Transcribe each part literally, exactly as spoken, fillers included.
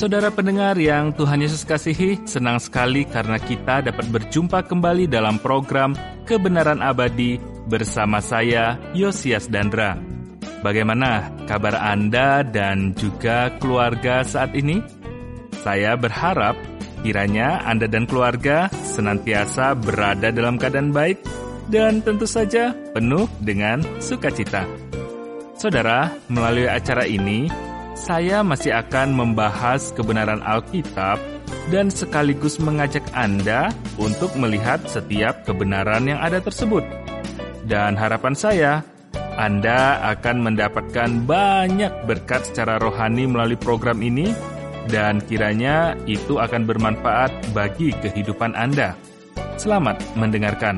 Saudara pendengar yang Tuhan Yesus kasihi, senang sekali karena kita dapat berjumpa kembali dalam program Kebenaran Abadi bersama saya, Yosias Dandra. Bagaimana kabar Anda dan juga keluarga saat ini? Saya berharap kiranya Anda dan keluarga senantiasa berada dalam keadaan baik dan tentu saja penuh dengan sukacita. Saudara, melalui acara ini, saya masih akan membahas kebenaran Alkitab dan sekaligus mengajak Anda untuk melihat setiap kebenaran yang ada tersebut. Dan harapan saya, Anda akan mendapatkan banyak berkat secara rohani melalui program ini, dan kiranya itu akan bermanfaat bagi kehidupan Anda. Selamat mendengarkan.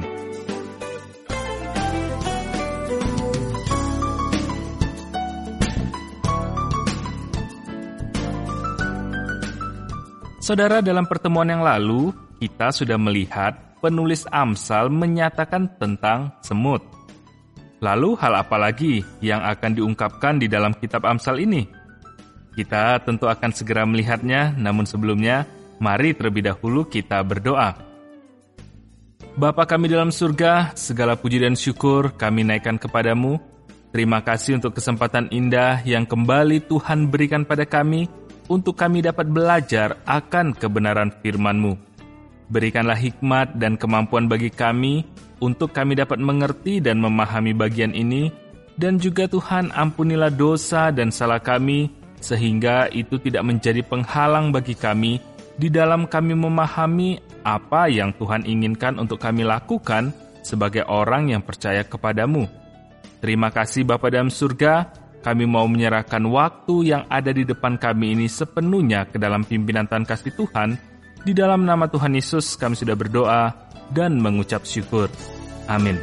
Saudara, dalam pertemuan yang lalu, kita sudah melihat penulis Amsal menyatakan tentang semut. Lalu hal apa lagi yang akan diungkapkan di dalam kitab Amsal ini? Kita tentu akan segera melihatnya, namun sebelumnya, mari terlebih dahulu kita berdoa. Bapa kami dalam surga, segala puji dan syukur kami naikkan kepadamu. Terima kasih untuk kesempatan indah yang kembali Tuhan berikan pada kami, untuk kami dapat belajar akan kebenaran firman-Mu. Berikanlah hikmat dan kemampuan bagi kami, untuk kami dapat mengerti dan memahami bagian ini, dan juga Tuhan ampunilah dosa dan salah kami, sehingga itu tidak menjadi penghalang bagi kami, di dalam kami memahami apa yang Tuhan inginkan untuk kami lakukan sebagai orang yang percaya kepadamu. Terima kasih Bapa dalam surga. Kami mau menyerahkan waktu yang ada di depan kami ini sepenuhnya ke dalam pimpinan Tuhan kasih Tuhan. Di dalam nama Tuhan Yesus kami sudah berdoa dan mengucap syukur. Amin.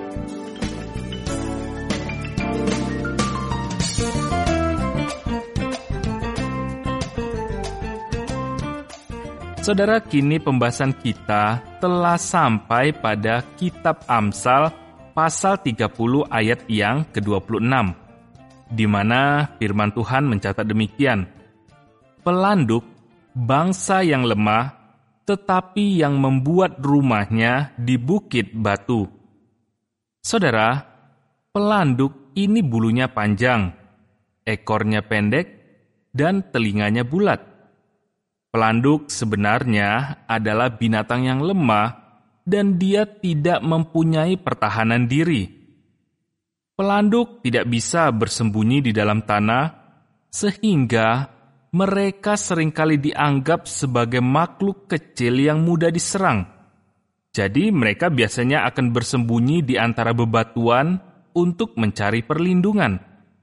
Saudara, kini pembahasan kita telah sampai pada kitab Amsal pasal tiga puluh ayat yang ke dua puluh enam. Di mana firman Tuhan mencatat demikian, pelanduk bangsa yang lemah, tetapi yang membuat rumahnya di bukit batu. Saudara, pelanduk ini bulunya panjang, ekornya pendek, dan telinganya bulat. Pelanduk sebenarnya adalah binatang yang lemah, dan dia tidak mempunyai pertahanan diri. Pelanduk tidak bisa bersembunyi di dalam tanah, sehingga mereka seringkali dianggap sebagai makhluk kecil yang mudah diserang. Jadi mereka biasanya akan bersembunyi di antara bebatuan untuk mencari perlindungan.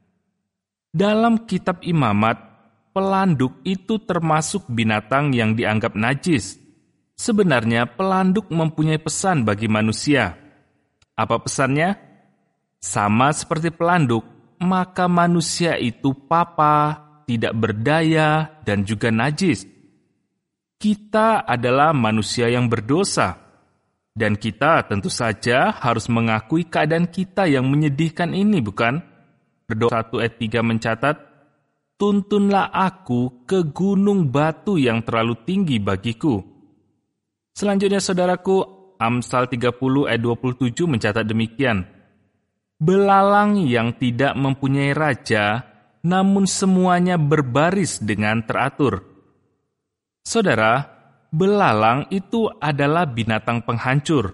Dalam kitab Imamat, pelanduk itu termasuk binatang yang dianggap najis. Sebenarnya pelanduk mempunyai pesan bagi manusia. Apa pesannya? Sama seperti pelanduk, maka manusia itu papa, tidak berdaya, dan juga najis. Kita adalah manusia yang berdosa, dan kita tentu saja harus mengakui keadaan kita yang menyedihkan ini, bukan? Berdoa satu ayat tiga mencatat, tuntunlah aku ke gunung batu yang terlalu tinggi bagiku. Selanjutnya saudaraku, Amsal tiga puluh ayat dua puluh tujuh mencatat demikian, belalang yang tidak mempunyai raja, namun semuanya berbaris dengan teratur. Saudara, belalang itu adalah binatang penghancur.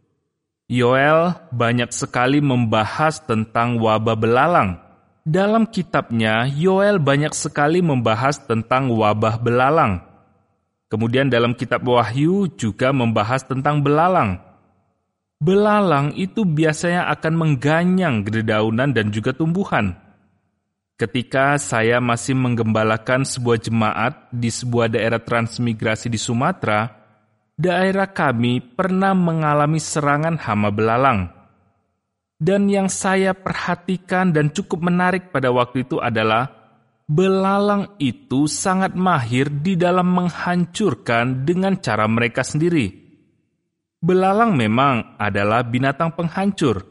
Yoel banyak sekali membahas tentang wabah belalang. Dalam kitabnya, Yoel banyak sekali membahas tentang wabah belalang. Kemudian dalam kitab Wahyu juga membahas tentang belalang. Belalang itu biasanya akan mengganyang dedaunan dan juga tumbuhan. Ketika saya masih menggembalakan sebuah jemaat di sebuah daerah transmigrasi di Sumatera, daerah kami pernah mengalami serangan hama belalang. Dan yang saya perhatikan dan cukup menarik pada waktu itu adalah belalang itu sangat mahir di dalam menghancurkan dengan cara mereka sendiri. Belalang memang adalah binatang penghancur.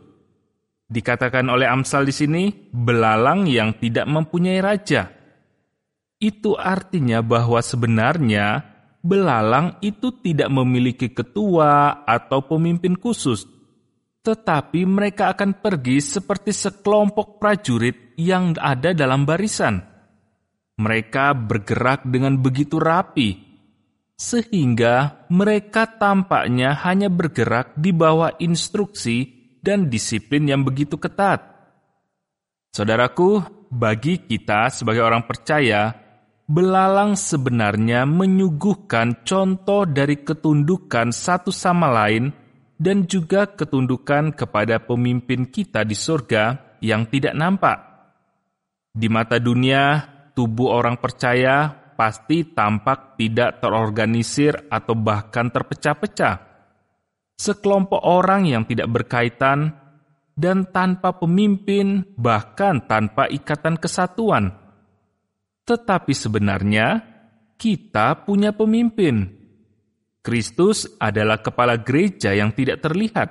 Dikatakan oleh Amsal di sini, belalang yang tidak mempunyai raja. itu artinya bahwa sebenarnya belalang itu tidak memiliki ketua atau pemimpin khusus, tetapi mereka akan pergi seperti sekelompok prajurit yang ada dalam barisan. Mereka bergerak dengan begitu rapi, sehingga mereka tampaknya hanya bergerak di bawah instruksi dan disiplin yang begitu ketat. Saudaraku, bagi kita sebagai orang percaya, belalang sebenarnya menyuguhkan contoh dari ketundukan satu sama lain dan juga ketundukan kepada pemimpin kita di surga yang tidak nampak. Di mata dunia, tubuh orang percaya pasti tampak tidak terorganisir atau bahkan terpecah-pecah. Sekelompok orang yang tidak berkaitan dan tanpa pemimpin, bahkan tanpa ikatan kesatuan. Tetapi sebenarnya, kita punya pemimpin. Kristus adalah kepala gereja yang tidak terlihat.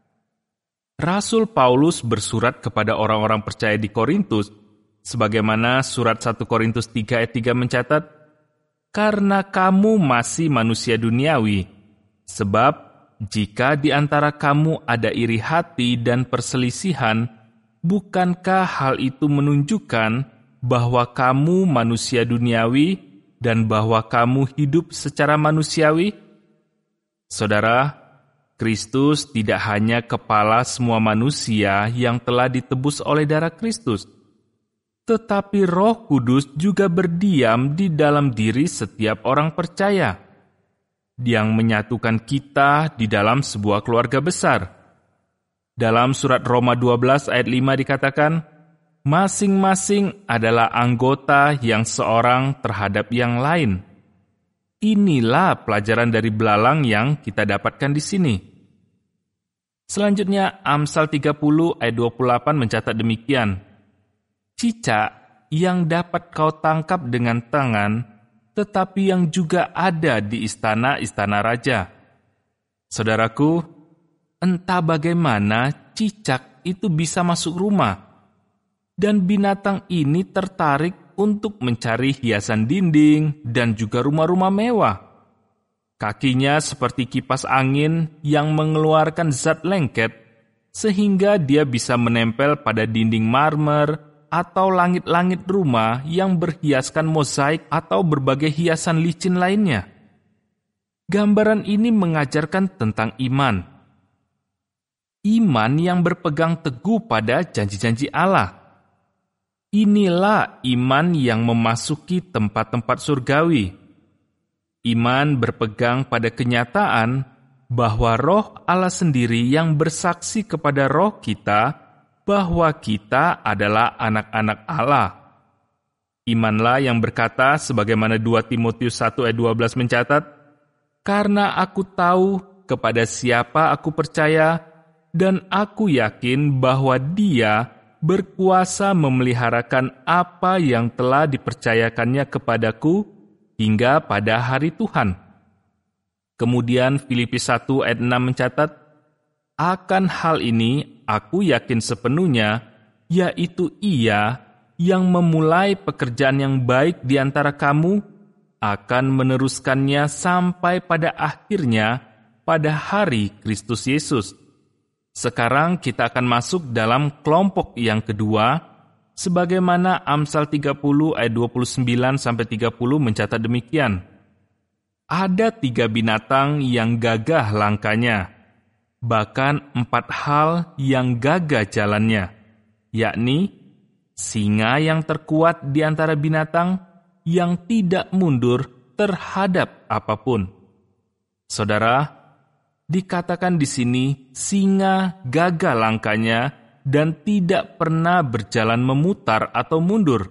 Rasul Paulus bersurat kepada orang-orang percaya di Korintus, sebagaimana surat satu Korintus tiga ayat tiga mencatat, "Karena kamu masih manusia duniawi, sebab jika di antara kamu ada iri hati dan perselisihan, bukankah hal itu menunjukkan bahwa kamu manusia duniawi dan bahwa kamu hidup secara manusiawi?" Saudara, Kristus tidak hanya kepala semua manusia yang telah ditebus oleh darah Kristus, tetapi Roh Kudus juga berdiam di dalam diri setiap orang percaya, yang menyatukan kita di dalam sebuah keluarga besar. Dalam surat Roma dua belas ayat lima dikatakan, masing-masing adalah anggota yang seorang terhadap yang lain. Inilah pelajaran dari belalang yang kita dapatkan di sini. Selanjutnya, Amsal tiga puluh ayat dua puluh delapan mencatat demikian, "Cicak yang dapat kau tangkap dengan tangan, tetapi yang juga ada di istana-istana raja." Saudaraku, entah bagaimana cicak itu bisa masuk rumah, dan binatang ini tertarik untuk mencari hiasan dinding dan juga rumah-rumah mewah. Kakinya seperti kipas angin yang mengeluarkan zat lengket, sehingga dia bisa menempel pada dinding marmer atau langit-langit rumah yang berhiaskan mozaik atau berbagai hiasan licin lainnya. Gambaran ini mengajarkan tentang iman. Iman yang berpegang teguh pada janji-janji Allah. Inilah iman yang memasuki tempat-tempat surgawi. Iman berpegang pada kenyataan bahwa Roh Allah sendiri yang bersaksi kepada roh kita bahwa kita adalah anak-anak Allah. Imanlah yang berkata, sebagaimana dua Timotius satu ayat dua belas mencatat, "Karena aku tahu kepada siapa aku percaya, dan aku yakin bahwa Dia berkuasa memeliharakan apa yang telah dipercayakannya kepadaku hingga pada hari Tuhan." Kemudian Filipi satu ayat enam mencatat, "Akan hal ini aku yakin sepenuhnya, yaitu Ia yang memulai pekerjaan yang baik di antara kamu akan meneruskannya sampai pada akhirnya pada hari Kristus Yesus." Sekarang kita akan masuk dalam kelompok yang kedua, sebagaimana Amsal tiga puluh ayat dua puluh sembilan sampai tiga puluh mencatat demikian. "Ada tiga binatang yang gagah langkahnya, bahkan empat hal yang gagah jalannya, yakni singa yang terkuat di antara binatang yang tidak mundur terhadap apapun." Saudara, dikatakan di sini singa gagah langkahnya dan tidak pernah berjalan memutar atau mundur.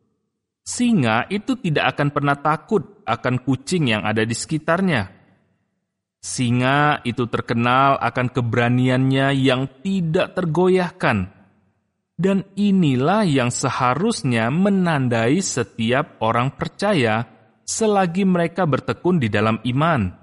Singa itu tidak akan pernah takut akan kucing yang ada di sekitarnya. Singa itu terkenal akan keberaniannya yang tidak tergoyahkan. Dan inilah yang seharusnya menandai setiap orang percaya selagi mereka bertekun di dalam iman.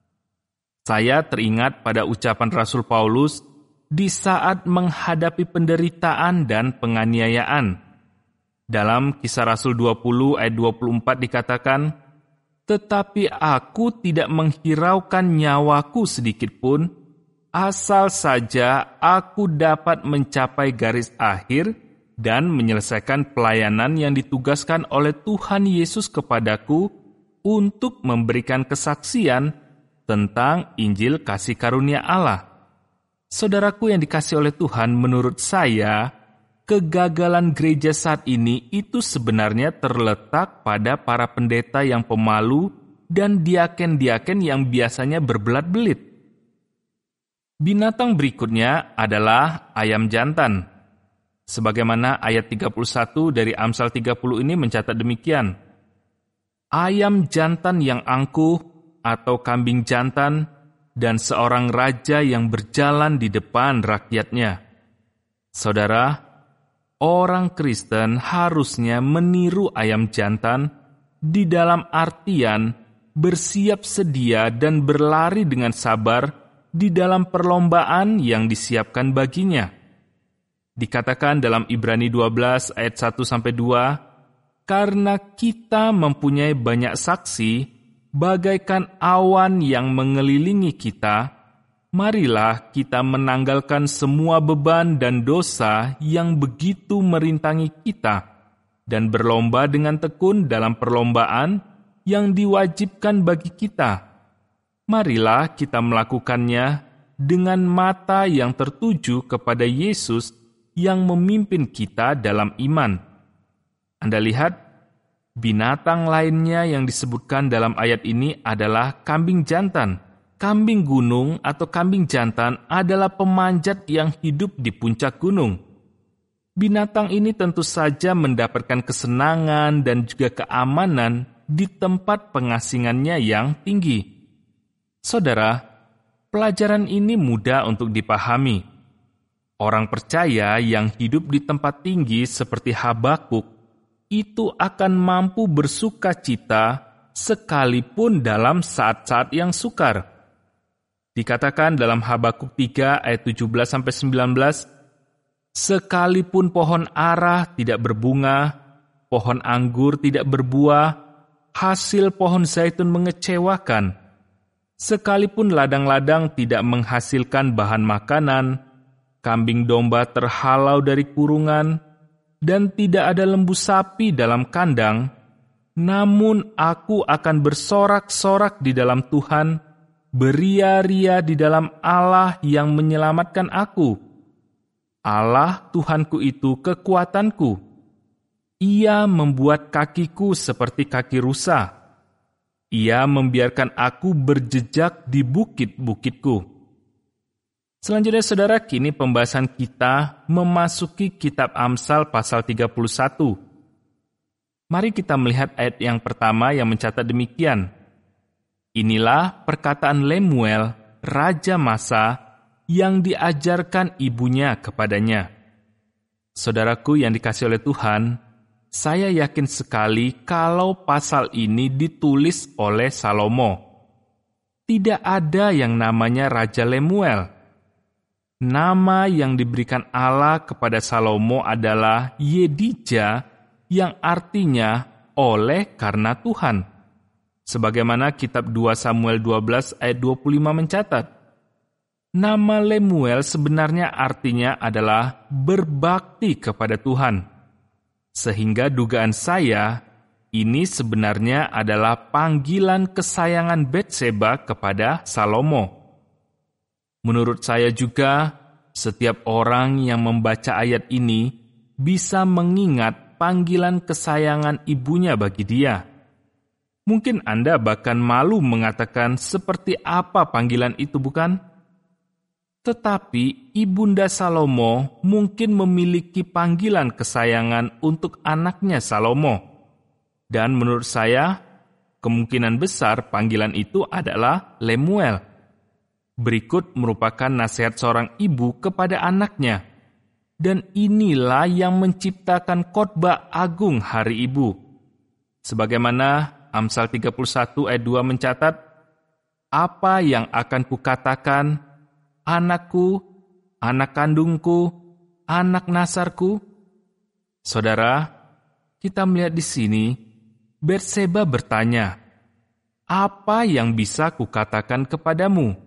Saya teringat pada ucapan Rasul Paulus di saat menghadapi penderitaan dan penganiayaan. Dalam Kisah Rasul dua puluh ayat dua puluh empat dikatakan, "Tetapi aku tidak menghiraukan nyawaku sedikitpun, asal saja aku dapat mencapai garis akhir dan menyelesaikan pelayanan yang ditugaskan oleh Tuhan Yesus kepadaku untuk memberikan kesaksian tentang Injil kasih karunia Allah." Saudaraku yang dikasihi oleh Tuhan, menurut saya, kegagalan gereja saat ini itu sebenarnya terletak pada para pendeta yang pemalu dan diaken-diaken yang biasanya berbelat-belit. Binatang berikutnya adalah ayam jantan. Sebagaimana ayat tiga puluh satu dari Amsal tiga puluh ini mencatat demikian, "Ayam jantan yang angkuh atau kambing jantan dan seorang raja yang berjalan di depan rakyatnya." Saudara, orang Kristen harusnya meniru ayam jantan di dalam artian bersiap sedia dan berlari dengan sabar di dalam perlombaan yang disiapkan baginya. Dikatakan dalam Ibrani dua belas ayat satu sampai dua, "Karena kita mempunyai banyak saksi, bagaikan awan yang mengelilingi kita, marilah kita menanggalkan semua beban dan dosa yang begitu merintangi kita, dan berlomba dengan tekun dalam perlombaan yang diwajibkan bagi kita. Marilah kita melakukannya dengan mata yang tertuju kepada Yesus yang memimpin kita dalam iman." Anda lihat, binatang lainnya yang disebutkan dalam ayat ini adalah kambing jantan. Kambing gunung atau kambing jantan adalah pemanjat yang hidup di puncak gunung. Binatang ini tentu saja mendapatkan kesenangan dan juga keamanan di tempat pengasingannya yang tinggi. Saudara, pelajaran ini mudah untuk dipahami. Orang percaya yang hidup di tempat tinggi seperti Habakuk itu akan mampu bersuka cita sekalipun dalam saat-saat yang sukar. Dikatakan dalam Habakuk tiga ayat tujuh belas sampai sembilan belas, "Sekalipun pohon ara tidak berbunga, pohon anggur tidak berbuah, hasil pohon zaitun mengecewakan. Sekalipun ladang-ladang tidak menghasilkan bahan makanan, kambing domba terhalau dari kurungan, dan tidak ada lembu sapi dalam kandang, namun aku akan bersorak-sorak di dalam Tuhan, beria-ria di dalam Allah yang menyelamatkan aku. Allah Tuhanku itu kekuatanku. Ia membuat kakiku seperti kaki rusa. Ia membiarkan aku berjejak di bukit-bukitku." Selanjutnya, saudara, kini pembahasan kita memasuki kitab Amsal pasal tiga puluh satu. Mari kita melihat ayat yang pertama yang mencatat demikian. "Inilah perkataan Lemuel, raja Masa, yang diajarkan ibunya kepadanya." Saudaraku yang dikasihi oleh Tuhan, saya yakin sekali kalau pasal ini ditulis oleh Salomo. Tidak ada yang namanya Raja Lemuel. Nama yang diberikan Allah kepada Salomo adalah Yedija, yang artinya oleh karena Tuhan. Sebagaimana kitab dua Samuel dua belas ayat dua puluh lima mencatat, nama Lemuel sebenarnya artinya adalah berbakti kepada Tuhan. Sehingga dugaan saya, ini sebenarnya adalah panggilan kesayangan Batseba kepada Salomo. Menurut saya juga, setiap orang yang membaca ayat ini bisa mengingat panggilan kesayangan ibunya bagi dia. Mungkin Anda bahkan malu mengatakan seperti apa panggilan itu, bukan? Tetapi Ibunda Salomo mungkin memiliki panggilan kesayangan untuk anaknya Salomo. Dan menurut saya, kemungkinan besar panggilan itu adalah Lemuel. Berikut merupakan nasihat seorang ibu kepada anaknya. Dan inilah yang menciptakan khotbah agung Hari Ibu. Sebagaimana Amsal tiga puluh satu ayat dua mencatat, "Apa yang akan kukatakan, anakku, anak kandungku, anak nasarku?" Saudara, kita melihat di sini, Batseba bertanya, "Apa yang bisa kukatakan kepadamu?"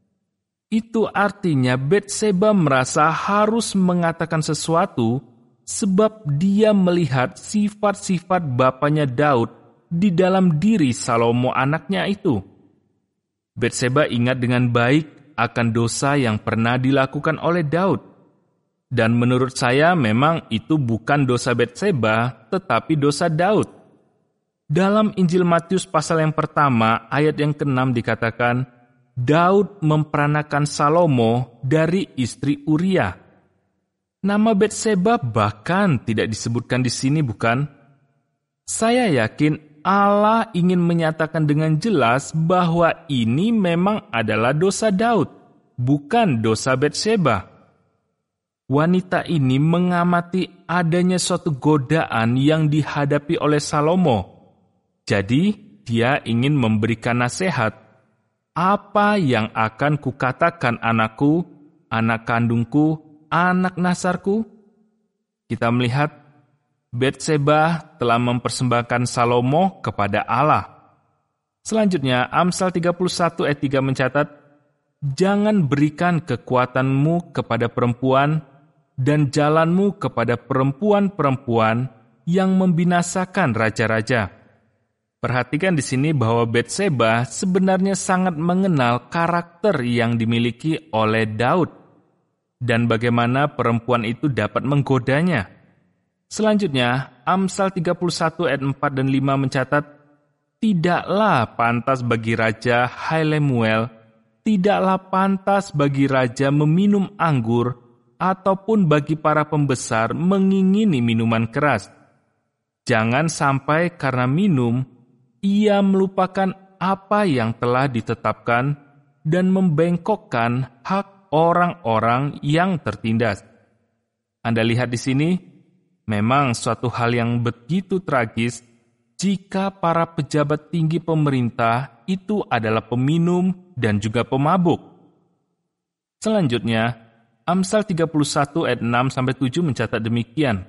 Itu artinya Batseba merasa harus mengatakan sesuatu sebab dia melihat sifat-sifat bapaknya Daud di dalam diri Salomo anaknya itu. Batseba ingat dengan baik akan dosa yang pernah dilakukan oleh Daud. Dan menurut saya memang itu bukan dosa Batseba, tetapi dosa Daud. Dalam Injil Matius pasal yang pertama, ayat yang keenam dikatakan, Daud memperanakan Salomo dari istri Uria. Nama Batseba bahkan tidak disebutkan di sini, bukan? Saya yakin Allah ingin menyatakan dengan jelas bahwa ini memang adalah dosa Daud, bukan dosa Batseba. Wanita ini mengamati adanya suatu godaan yang dihadapi oleh Salomo. Jadi, dia ingin memberikan nasihat. Apa yang akan kukatakan anakku, anak kandungku, anak nasarku? Kita melihat Batseba telah mempersembahkan Salomo kepada Allah. Selanjutnya, Amsal tiga puluh satu ayat tiga mencatat, "Jangan berikan kekuatanmu kepada perempuan dan jalanmu kepada perempuan-perempuan yang membinasakan raja-raja." Perhatikan di sini bahwa Batseba sebenarnya sangat mengenal karakter yang dimiliki oleh Daud dan bagaimana perempuan itu dapat menggodanya. Selanjutnya, Amsal tiga puluh satu ayat empat dan lima mencatat, "Tidaklah pantas bagi Raja hai Lemuel, tidaklah pantas bagi raja meminum anggur, ataupun bagi para pembesar mengingini minuman keras. Jangan sampai karena minum, ia melupakan apa yang telah ditetapkan dan membengkokkan hak orang-orang yang tertindas." Anda lihat di sini, memang suatu hal yang begitu tragis jika para pejabat tinggi pemerintah itu adalah peminum dan juga pemabuk. Selanjutnya, Amsal tiga puluh satu ayat enam sampai tujuh mencatat demikian,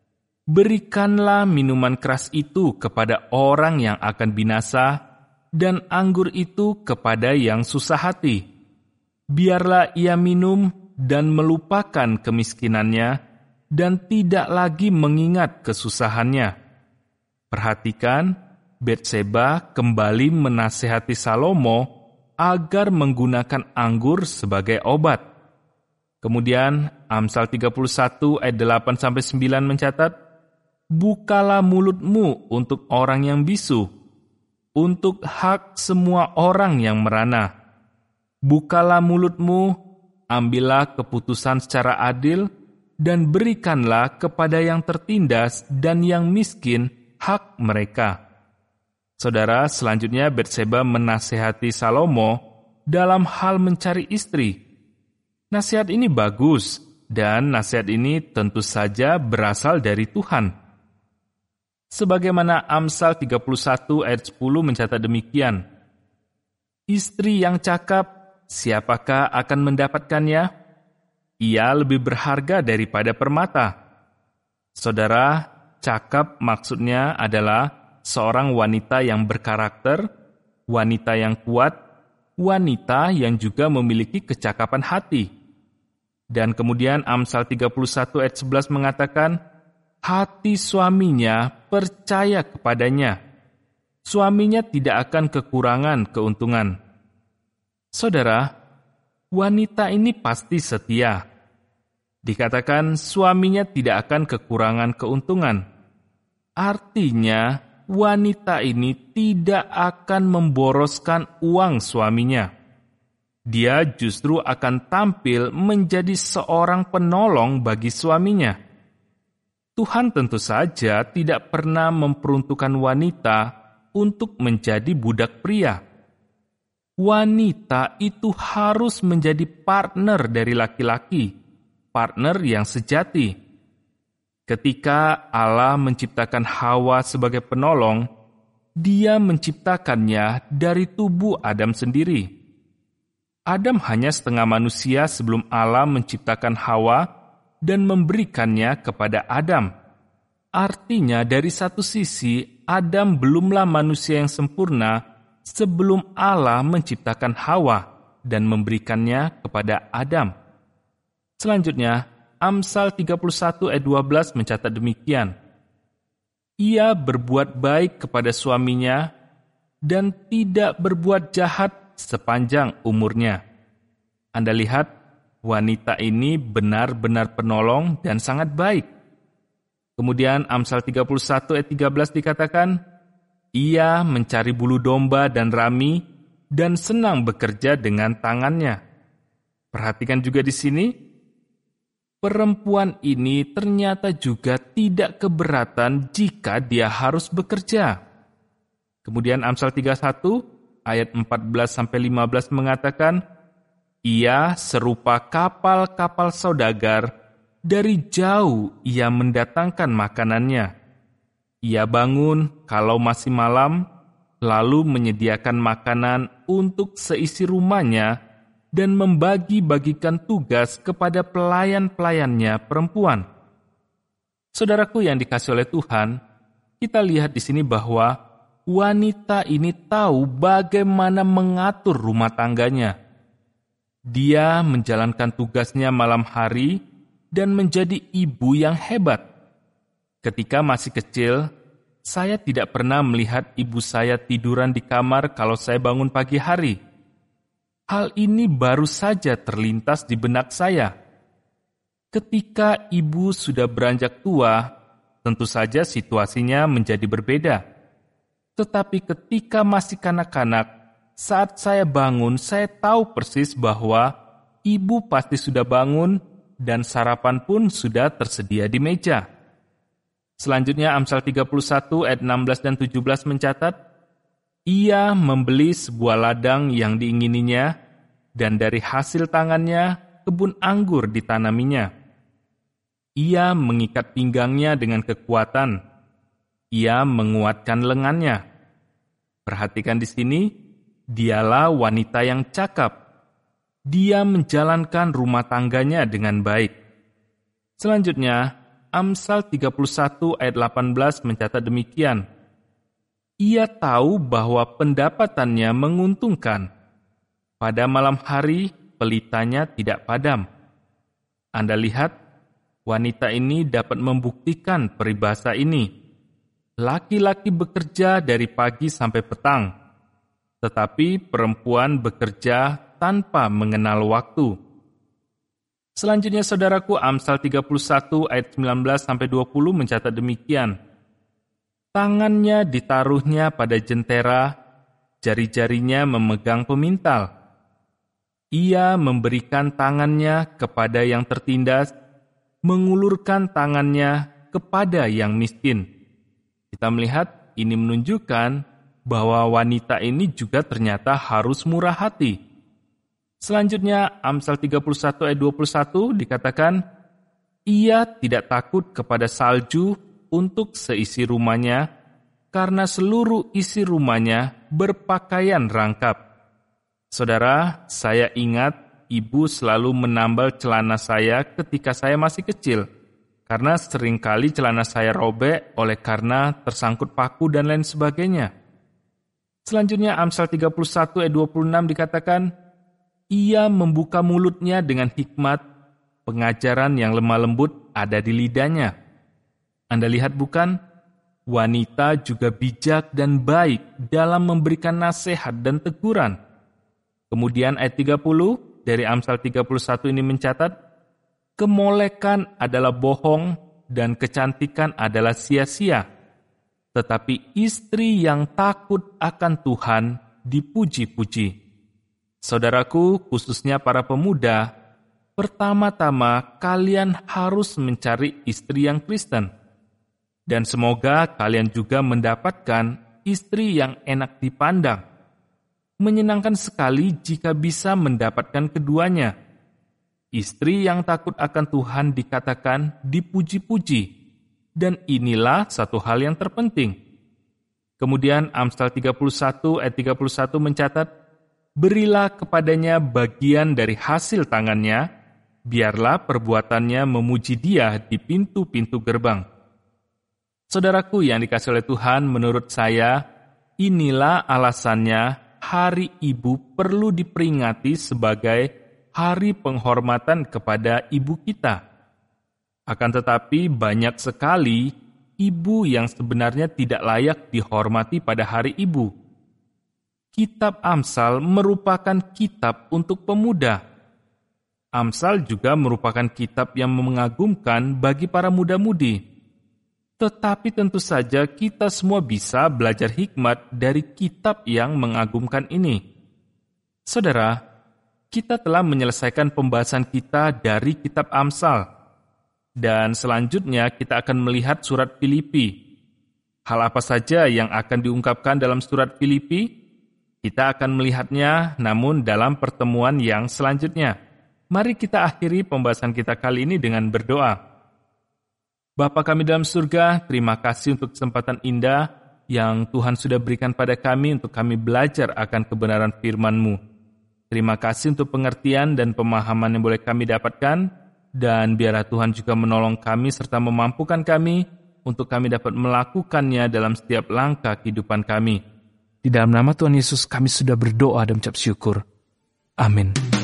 "Berikanlah minuman keras itu kepada orang yang akan binasa, dan anggur itu kepada yang susah hati. Biarlah ia minum dan melupakan kemiskinannya, dan tidak lagi mengingat kesusahannya." Perhatikan, Batseba kembali menasihati Salomo agar menggunakan anggur sebagai obat. Kemudian, Amsal tiga puluh satu ayat delapan sampai sembilan mencatat, "Bukalah mulutmu untuk orang yang bisu, untuk hak semua orang yang merana. Bukalah mulutmu, ambillah keputusan secara adil, dan berikanlah kepada yang tertindas dan yang miskin hak mereka." Saudara, selanjutnya Batseba menasihati Salomo dalam hal mencari istri. Nasihat ini bagus, dan nasihat ini tentu saja berasal dari Tuhan. Sebagaimana Amsal tiga puluh satu ayat sepuluh mencatat demikian, "Istri yang cakap, siapakah akan mendapatkannya? Ia lebih berharga daripada permata." Saudara, cakap maksudnya adalah seorang wanita yang berkarakter, wanita yang kuat, wanita yang juga memiliki kecakapan hati. Dan kemudian Amsal tiga puluh satu ayat sebelas mengatakan, "Hati suaminya percaya kepadanya. Suaminya tidak akan kekurangan keuntungan." Saudara, wanita ini pasti setia. Dikatakan suaminya tidak akan kekurangan keuntungan. Artinya, wanita ini tidak akan memboroskan uang suaminya. Dia justru akan tampil menjadi seorang penolong bagi suaminya. Tuhan tentu saja tidak pernah memperuntukkan wanita untuk menjadi budak pria. Wanita itu harus menjadi partner dari laki-laki, partner yang sejati. Ketika Allah menciptakan Hawa sebagai penolong, Dia menciptakannya dari tubuh Adam sendiri. Adam hanya setengah manusia sebelum Allah menciptakan Hawa dan memberikannya kepada Adam. Artinya dari satu sisi, Adam belumlah manusia yang sempurna sebelum Allah menciptakan Hawa dan memberikannya kepada Adam. Selanjutnya, Amsal tiga puluh satu ayat dua belas mencatat demikian. Ia berbuat baik kepada suaminya dan tidak berbuat jahat sepanjang umurnya. Anda lihat, wanita ini benar-benar penolong dan sangat baik. Kemudian Amsal tiga puluh satu ayat tiga belas dikatakan, ia mencari bulu domba dan rami dan senang bekerja dengan tangannya. Perhatikan juga di sini, perempuan ini ternyata juga tidak keberatan jika dia harus bekerja. Kemudian Amsal tiga puluh satu ayat empat belas sampai lima belas mengatakan, ia serupa kapal-kapal saudagar, dari jauh ia mendatangkan makanannya. Ia bangun kalau masih malam, lalu menyediakan makanan untuk seisi rumahnya dan membagi-bagikan tugas kepada pelayan-pelayannya perempuan. Saudaraku yang dikasihi oleh Tuhan, kita lihat di sini bahwa wanita ini tahu bagaimana mengatur rumah tangganya. Dia menjalankan tugasnya malam hari dan menjadi ibu yang hebat. Ketika masih kecil, saya tidak pernah melihat ibu saya tiduran di kamar kalau saya bangun pagi hari. Hal ini baru saja terlintas di benak saya. Ketika ibu sudah beranjak tua, tentu saja situasinya menjadi berbeda. Tetapi ketika masih kanak-kanak, saat saya bangun, saya tahu persis bahwa ibu pasti sudah bangun dan sarapan pun sudah tersedia di meja. Selanjutnya Amsal tiga puluh satu ayat enam belas dan tujuh belas mencatat, ia membeli sebuah ladang yang diingininya, dan dari hasil tangannya kebun anggur ditanaminya. Ia mengikat pinggangnya dengan kekuatan, ia menguatkan lengannya. Perhatikan di sini, dialah wanita yang cakap. Dia menjalankan rumah tangganya dengan baik. Selanjutnya, Amsal tiga puluh satu ayat delapan belas mencatat demikian. Ia tahu bahwa pendapatannya menguntungkan. Pada malam hari, pelitanya tidak padam. Anda lihat, wanita ini dapat membuktikan peribahasa ini. Laki-laki bekerja dari pagi sampai petang, tetapi perempuan bekerja tanpa mengenal waktu. Selanjutnya saudaraku, Amsal tiga puluh satu ayat sembilan belas sampai dua puluh mencatat demikian. Tangannya ditaruhnya pada jentera, jari-jarinya memegang pemintal. Ia memberikan tangannya kepada yang tertindas, mengulurkan tangannya kepada yang miskin. Kita melihat ini menunjukkan bahwa wanita ini juga ternyata harus murah hati. Selanjutnya, Amsal tiga puluh satu ayat dua puluh satu dikatakan, ia tidak takut kepada salju untuk seisi rumahnya, karena seluruh isi rumahnya berpakaian rangkap. Saudara, saya ingat ibu selalu menambal celana saya ketika saya masih kecil, karena seringkali celana saya robek oleh karena tersangkut paku dan lain sebagainya. Selanjutnya, Amsal tiga puluh satu ayat dua puluh enam dikatakan, ia membuka mulutnya dengan hikmat, pengajaran yang lemah lembut ada di lidahnya. Anda lihat bukan? Wanita juga bijak dan baik dalam memberikan nasihat dan teguran. Kemudian ayat tiga puluh dari Amsal tiga puluh satu ini mencatat, kemolekan adalah bohong dan kecantikan adalah sia-sia. Tetapi istri yang takut akan Tuhan dipuji-puji. Saudaraku, khususnya para pemuda, pertama-tama kalian harus mencari istri yang Kristen. Dan semoga kalian juga mendapatkan istri yang enak dipandang. Menyenangkan sekali jika bisa mendapatkan keduanya. Istri yang takut akan Tuhan dikatakan dipuji-puji. Dan inilah satu hal yang terpenting. Kemudian Amsal tiga puluh satu ayat tiga puluh satu mencatat, berilah kepadanya bagian dari hasil tangannya, biarlah perbuatannya memuji dia di pintu-pintu gerbang. Saudaraku yang dikasihi oleh Tuhan, menurut saya, inilah alasannya Hari Ibu perlu diperingati sebagai hari penghormatan kepada ibu kita. Akan tetapi banyak sekali ibu yang sebenarnya tidak layak dihormati pada Hari Ibu. Kitab Amsal merupakan kitab untuk pemuda. Amsal juga merupakan kitab yang mengagumkan bagi para muda-mudi. Tetapi tentu saja kita semua bisa belajar hikmat dari kitab yang mengagumkan ini. Saudara, kita telah menyelesaikan pembahasan kita dari kitab Amsal. Dan selanjutnya kita akan melihat surat Filipi. Hal apa saja yang akan diungkapkan dalam surat Filipi? Kita akan melihatnya namun dalam pertemuan yang selanjutnya. Mari kita akhiri pembahasan kita kali ini dengan berdoa. Bapa kami dalam surga, terima kasih untuk kesempatan indah yang Tuhan sudah berikan pada kami untuk kami belajar akan kebenaran firman-Mu. Terima kasih untuk pengertian dan pemahaman yang boleh kami dapatkan, dan biarlah Tuhan juga menolong kami serta memampukan kami untuk kami dapat melakukannya dalam setiap langkah kehidupan kami. Di dalam nama Tuhan Yesus kami sudah berdoa dan ucap syukur. Amin.